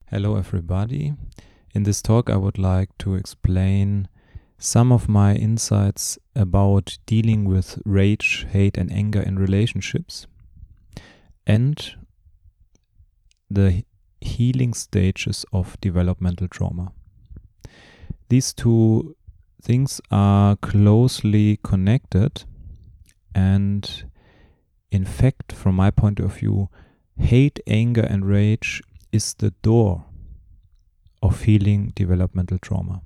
Hello, everybody. In this talk, I would like to explain some of my insights about dealing with rage, hate, and anger in relationships and the healing stages of developmental trauma. These two things are closely connected, and in fact, from my point of view, hate, anger, and rage is the door of healing developmental trauma.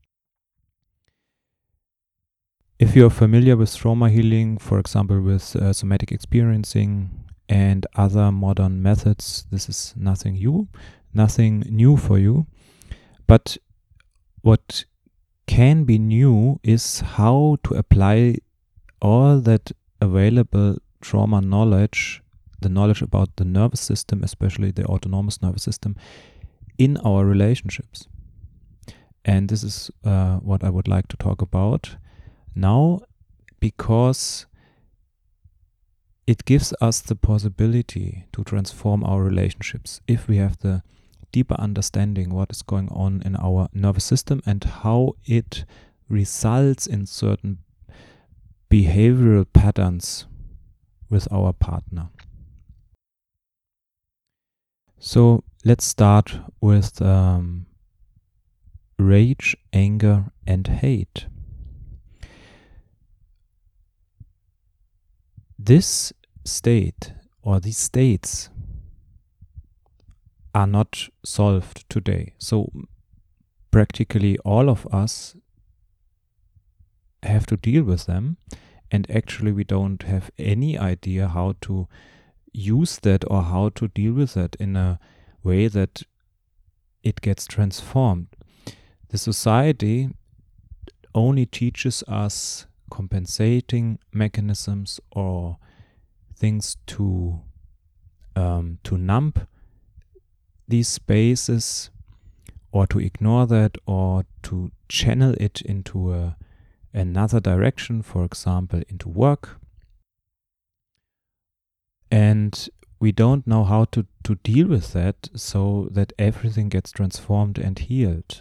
If you're familiar with trauma healing, for example, with somatic experiencing and other modern methods, this is nothing new for you. But what can be new is how to apply all that available trauma knowledge, the knowledge about the nervous system, especially the autonomous nervous system, in our relationships. And this is what I would like to talk about now, because it gives us the possibility to transform our relationships if we have the deeper understanding what is going on in our nervous system and how it results in certain behavioral patterns with our partner. So let's start with rage, anger, and hate. This state or these states are not solved today. So practically all of us have to deal with them, and actually we don't have any idea how to use that or how to deal with that in a way that it gets transformed. The society only teaches us compensating mechanisms or things to numb these spaces, or to ignore that, or to channel it into another direction, for example, into work. And we don't know how to deal with that so that everything gets transformed and healed.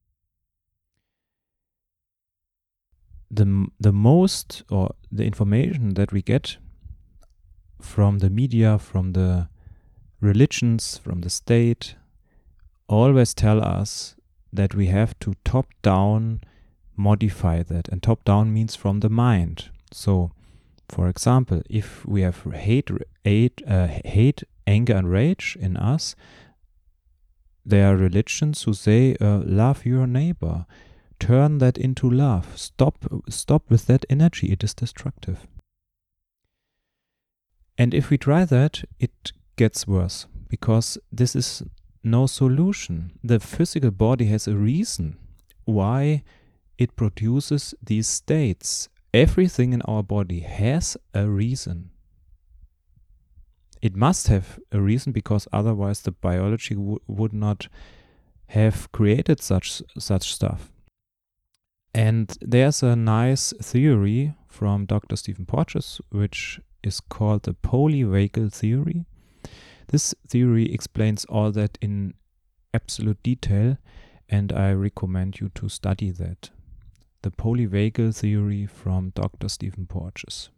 The most, or the information that we get from the media, from the religions, from the state, always tell us that we have to top-down modify that. And top-down means from the mind. So, for example, if we have hate, anger, and rage in us, there are religions who say, love your neighbor. Turn that into love. Stop with that energy. It is destructive. And if we try that, it gets worse, because this is no solution. The physical body has a reason why it produces these states. Everything in our body has a reason. It must have a reason, because otherwise the biology would not have created such stuff. And there's a nice theory from Dr. Stephen Porges, which is called the polyvagal theory. This theory explains all that in absolute detail, and I recommend you to study that. The polyvagal theory from Dr. Stephen Porges.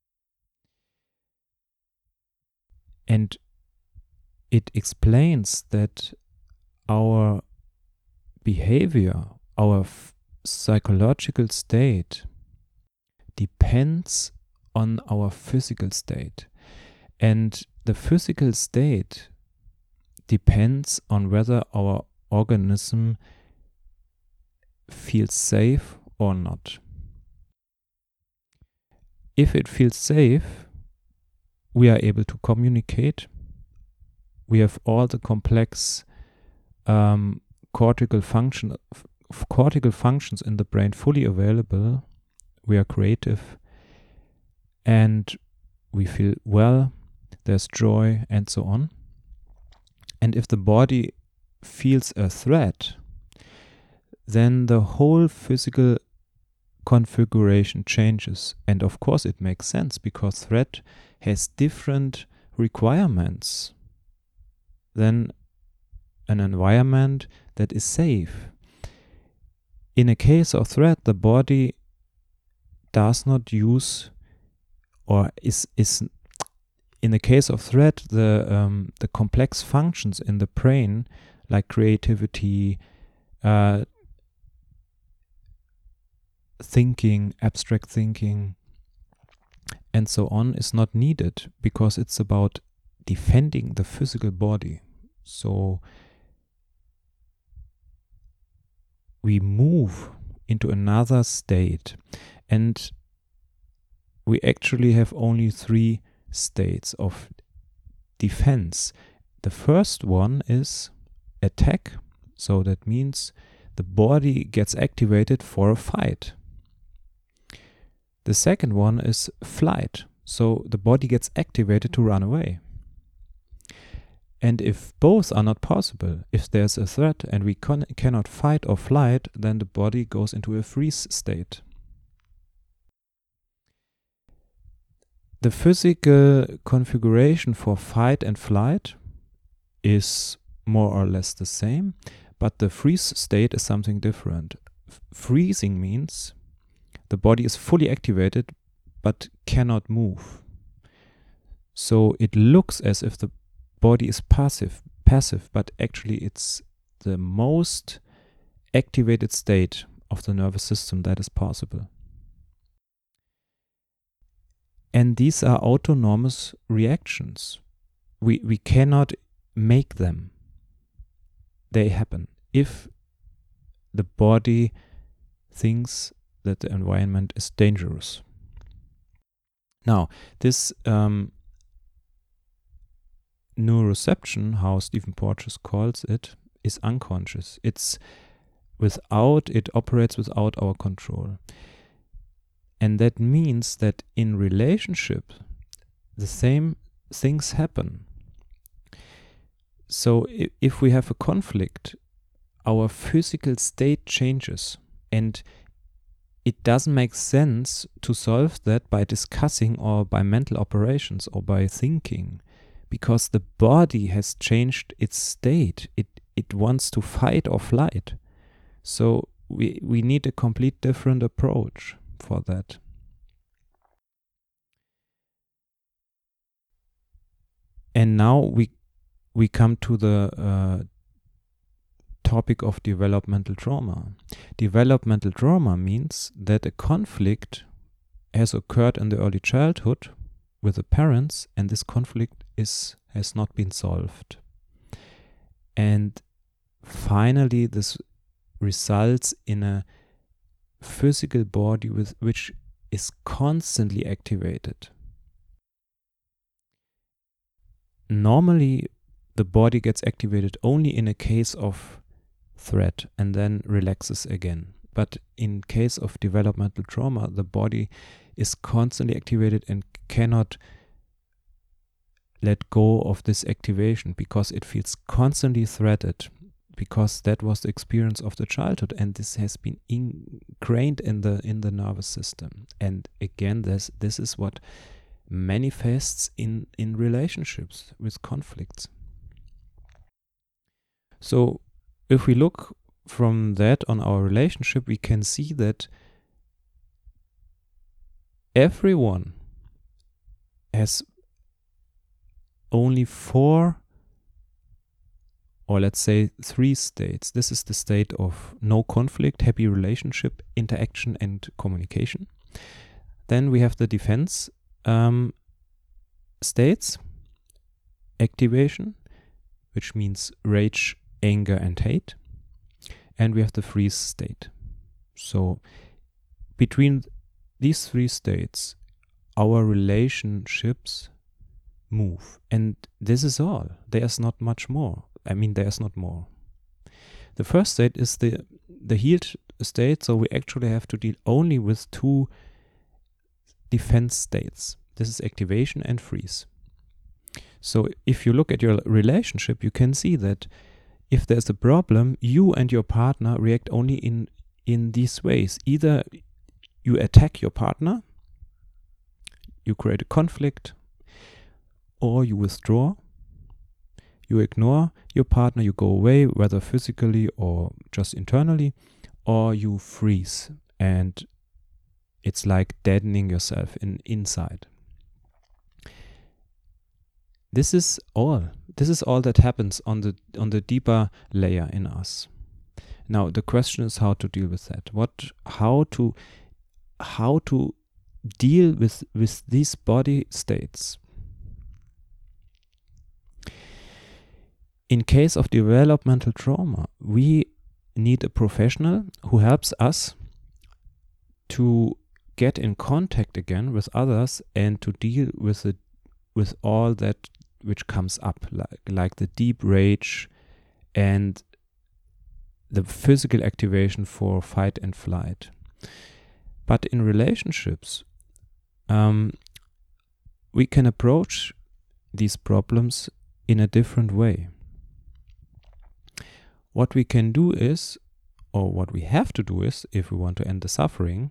And it explains that our behavior, our psychological state depends on our physical state. And the physical state depends on whether our organism feels safe or not. If it feels safe, we are able to communicate. We have all the complex cortical functions in the brain fully available. We are creative, and we feel well. There's joy, and so on. And if the body feels a threat, then the whole physical configuration changes. And of course it makes sense, because threat has different requirements than an environment that is safe. In a case of threat, the body does not use, or is in the case of threat, the complex functions in the brain, like creativity, thinking, abstract thinking, and so on, is not needed, because it's about defending the physical body. So we move into another state, and we actually have only 3 states of defense. The first one is attack, so that means the body gets activated for a fight. The second one is flight, so the body gets activated to run away. And if both are not possible, if there's a threat and we cannot fight or flight, then the body goes into a freeze state. The physical configuration for fight and flight is more or less the same, but the freeze state is something different. Freezing means the body is fully activated but cannot move. So it looks as if the body is passive, but actually it's the most activated state of the nervous system that is possible. And these are autonomous reactions. We cannot make them. They happen if the body thinks that the environment is dangerous. Now, this neuroception, how Stephen Porges calls it, is unconscious. It operates without our control. And that means that in relationship, the same things happen. So if we have a conflict, our physical state changes, and it doesn't make sense to solve that by discussing or by mental operations or by thinking, because the body has changed its state. It wants to fight or flight. So we need a complete different approach for that. And now we come to the topic of developmental trauma. Developmental trauma means that a conflict has occurred in the early childhood with the parents, and this conflict has not been solved. And finally, this results in a physical body which is constantly activated. Normally, the body gets activated only in a case of threat and then relaxes again. But in case of developmental trauma, the body is constantly activated and cannot let go of this activation because it feels constantly threatened, because that was the experience of the childhood, and this has been ingrained in the nervous system. And again, this is what manifests in relationships with conflicts. So if we look from that on our relationship, we can see that everyone has only 4, or let's say 3 states. This is the state of no conflict, happy relationship, interaction, and communication. Then we have the defense states, activation, which means rage, anger, and hate. And we have the freeze state. So between these 3 states, our relationships move. And this is all. There's not much more. There's not more. The first state is the healed state, so we actually have to deal only with 2 defense states. This is activation and freeze. So if you look at your relationship, you can see that if there's a problem, you and your partner react only in these ways. Either you attack your partner, you create a conflict, or you withdraw, You ignore your partner, you go away, whether physically or just internally, or you freeze, and it's like deadening yourself inside. This is all that happens on the deeper layer in us. Now the question is how to deal with that. How to deal with these body states. In case of developmental trauma, we need a professional who helps us to get in contact again with others and to deal with all that which comes up, like the deep rage and the physical activation for fight and flight. But in relationships, we can approach these problems in a different way. What we can do is, or what we have to do is, if we want to end the suffering,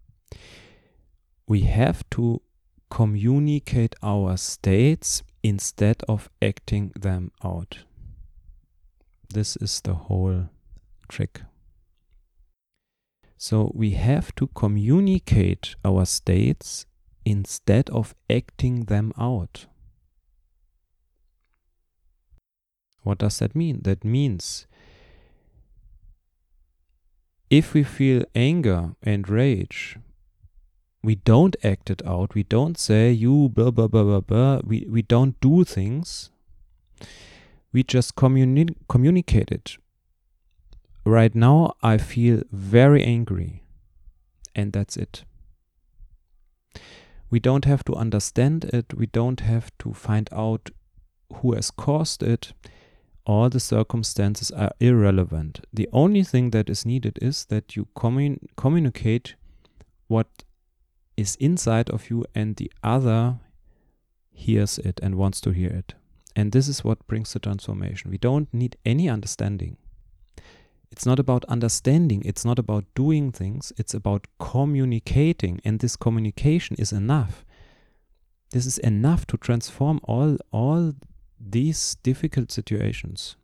we have to communicate our states instead of acting them out. This is the whole trick. So we have to communicate our states instead of acting them out. What does that mean? That means if we feel anger and rage, we don't act it out. We don't say, you blah, blah, blah, blah, blah. We don't do things. We just communicate it. Right now, I feel very angry. And that's it. We don't have to understand it. We don't have to find out who has caused it. All the circumstances are irrelevant. The only thing that is needed is that you communicate what is inside of you and the other hears it and wants to hear it. And this is what brings the transformation. We don't need any understanding. It's not about understanding. It's not about doing things. It's about communicating. And this communication is enough. This is enough to transform all these difficult situations.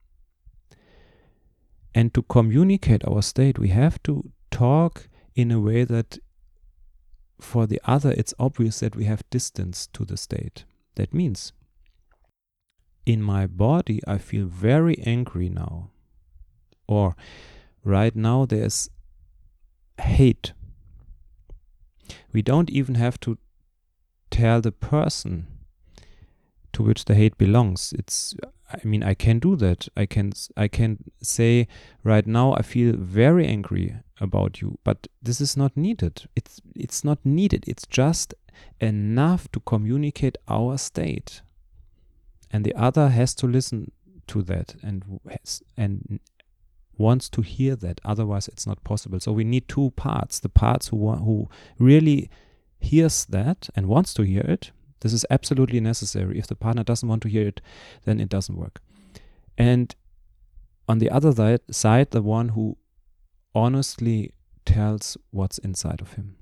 And to communicate our state, we have to talk in a way that for the other, it's obvious that we have distance to the state. That means, in my body, I feel very angry now. Or, right now, there's hate. We don't even have to tell the person to which the hate belongs. I can do that. I can say, right now, I feel very angry about you, but this is not needed. It's not needed. It's just enough to communicate our state, and the other has to listen to that and wants to hear that. Otherwise, it's not possible. So we need two parts: the parts who really hears that and wants to hear it. This is absolutely necessary. If the partner doesn't want to hear it, then it doesn't work. And on the other side, the one who honestly tells what's inside of him.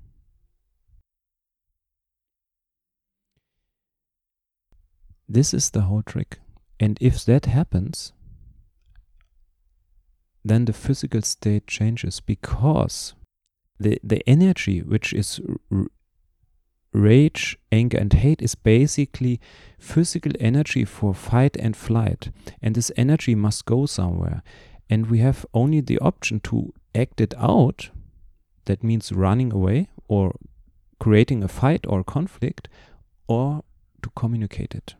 This is the whole trick. And if that happens, then the physical state changes, because the energy, which is rage, anger, and hate, is basically physical energy for fight and flight. And this energy must go somewhere. And we have only the option to act it out. That means running away or creating a fight or conflict, or to communicate it.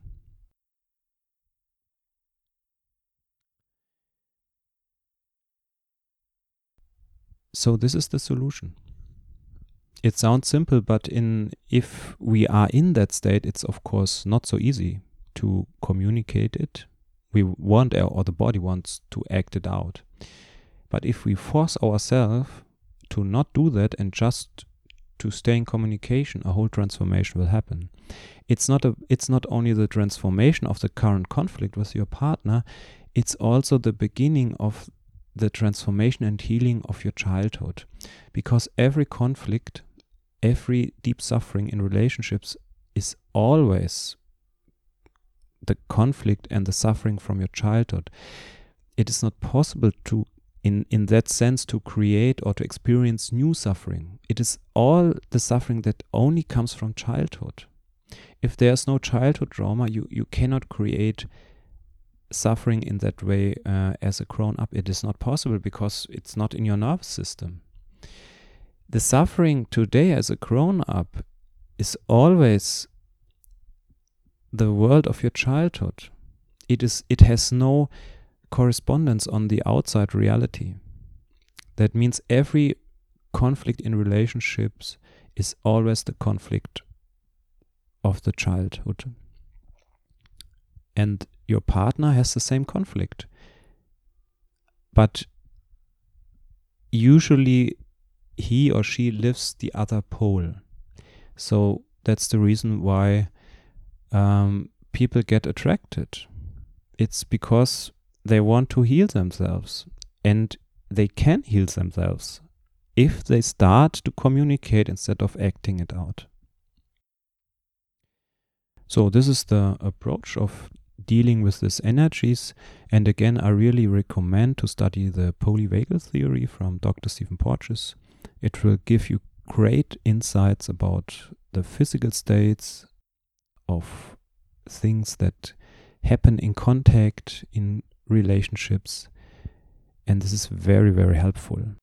So this is the solution. It sounds simple, but if we are in that state, it's of course not so easy to communicate it. We want, or the body wants, to act it out. But if we force ourselves to not do that and just to stay in communication, a whole transformation will happen. It's not only the transformation of the current conflict with your partner, it's also the beginning of the transformation and healing of your childhood. Because every conflict, every deep suffering in relationships is always the conflict and the suffering from your childhood. It is not possible to, in that sense, to create or to experience new suffering. It is all the suffering that only comes from childhood. If there's no childhood trauma, you cannot create suffering in that way as a grown-up. It is not possible because it's not in your nervous system. The suffering today as a grown-up is always the world of your childhood. It has no correspondence on the outside reality. That means every conflict in relationships is always the conflict of the childhood. And your partner has the same conflict. But usually he or she lives the other pole. So that's the reason why people get attracted. It's because they want to heal themselves, and they can heal themselves if they start to communicate instead of acting it out. So this is the approach of dealing with these energies. And again, I really recommend to study the polyvagal theory from Dr. Stephen Porges. It will give you great insights about the physical states of things that happen in contact, in relationships, and this is very, very helpful.